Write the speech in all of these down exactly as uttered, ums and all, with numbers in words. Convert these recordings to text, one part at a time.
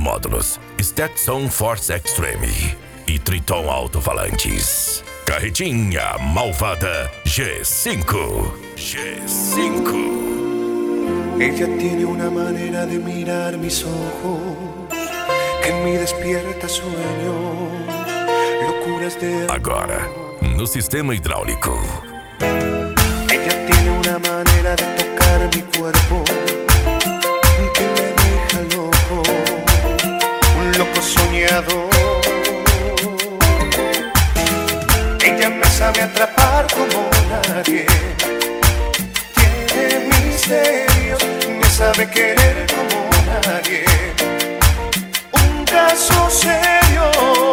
módulos, Stetson Force Extreme e Triton alto-falantes. Carretinha malvada G cinco. G cinco. Ella tiene una manera de mirar mis ojos que en mí despierta sueño, locuras de... Agora, no sistema hidráulico. Ella tiene una manera de tocar mi cuerpo que me deja loco, un loco soñador. Ella me sabe atrapar como nadie, tiene misterios, me sabe querer como nadie, un caso serio.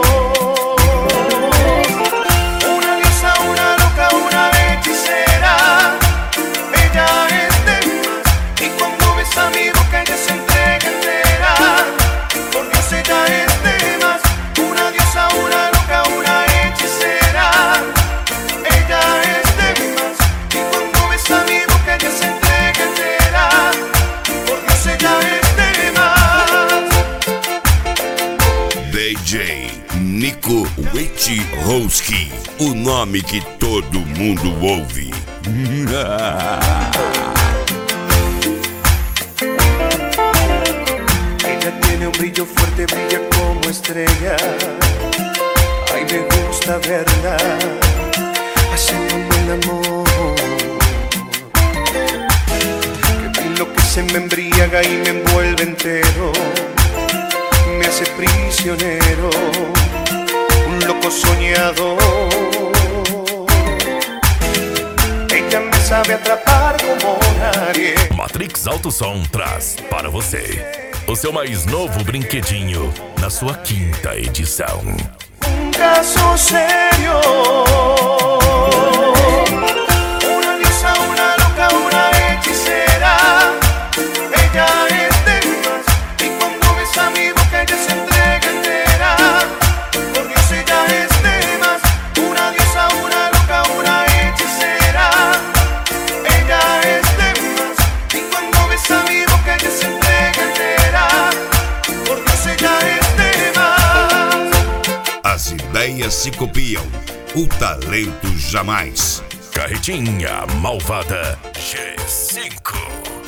Una diosa, una loca, una hechicera. Ella es de más y cuando besa mi boca ella se entrega entera. Por Dios, ella es de más. Una diosa, una loca, una hechicera. Ella es de más y cuando besa mi boca ella se entrega entera. Por Dios, ella es de más. D J Nico Wojciechowski, o nome que todo mundo ouve. Ella tiene un brillo fuerte, brilla como estrella. Ay, me gusta verla haciéndome el amor. Que lo que se me embriaga y me envuelve entero, me hace prisionero, un loco soñador. Ella me sabe atrapar como nadie. Matrix Alto Som traz para você o seu mais novo brinquedinho na sua quinta edição. Un caso serio. Una diosa, una loca, una hechicera. Ella es de más y cuando besa mi boca ella se entrega entera. Por Dios, ella es de más. Una diosa, una loca, una hechicera. Ella es de más y cuando besa mi boca ella se entrega entera. Por Dios, ella es de más. As ideias se copiam, o talento jamais. Carretinha malvada G cinco.